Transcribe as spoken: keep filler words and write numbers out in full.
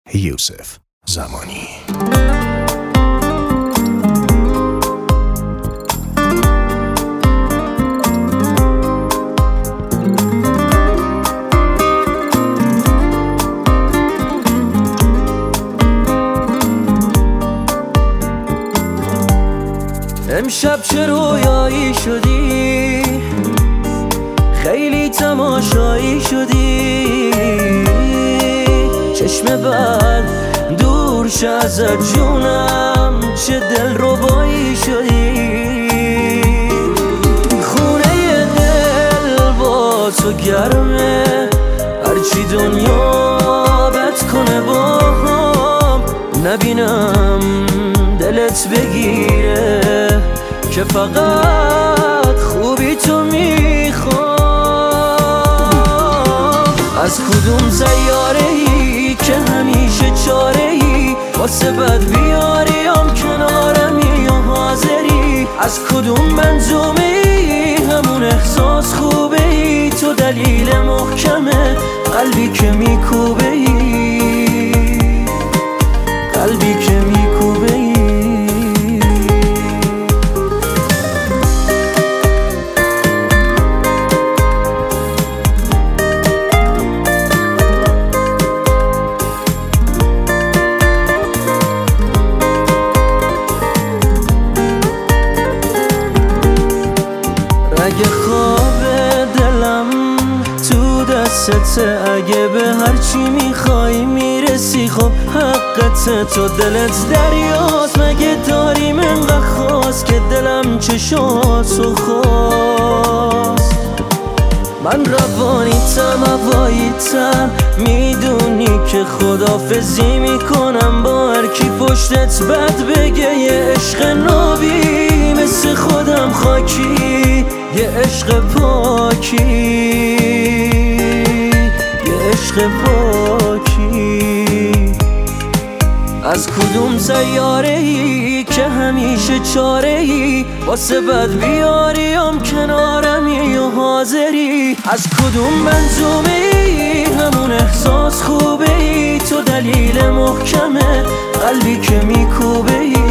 یوسف زمانی. امشب چه رویایی شدی، خیلی تماشایی شدی، چشم بد دور شه ازت جونم، چه دل ربایی شدی. خونه دل با تو گرمه، هرچی دنیا بد کنه با هم نبینم دلت بگیره که فقط خوبی تو میخوام. از کدوم سیاره ای که همیشه چاره ای، واسه بد بیاریم کنارمی و حاضری. از کدوم منظومه ای همون احساس خوبه ای، تو دلیل محکمه قلبی که میکوبه ای، قلبی که میکوبه ای. اگه خواب دلم تو دستته، اگه به هرچی میخوای میرسی، خب حقته، تو دلت دریاست. مگه داریم انقدر خواست که دلم چشاتو خواست. من روانیتم هواییتم، میدونی که خدافزی میکنم با هر کی پشتت بد بگه. یه عشق نابی مثل خودم خاکی، یه عشق پاکی، یه عشق پاکی. از کدوم سیاره ای که همیشه چاره ای، واسه بد بیاریم کنارمی و حاضری. از کدوم منظومه ای همون احساس خوبه ای، تو دلیل محکمه قلبی که میکوبه ای.